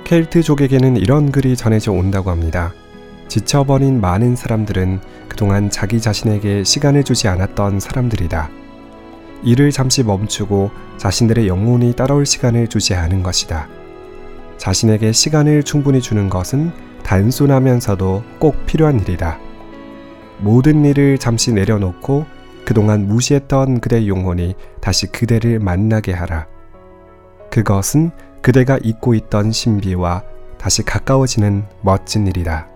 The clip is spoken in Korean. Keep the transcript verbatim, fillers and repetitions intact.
켈트족에게는 이런 글이 전해져 온다고 합니다. 지쳐버린 많은 사람들은 그동안 자기 자신에게 시간을 주지 않았던 사람들이다. 일을 잠시 멈추고 자신들의 영혼이 따라올 시간을 주지 않은 것이다. 자신에게 시간을 충분히 주는 것은 단순하면서도 꼭 필요한 일이다. 모든 일을 잠시 내려놓고 그동안 무시했던 그대의 영혼이 다시 그대를 만나게 하라. 그것은 그대가 잊고 있던 신비와 다시 가까워지는 멋진 일이다.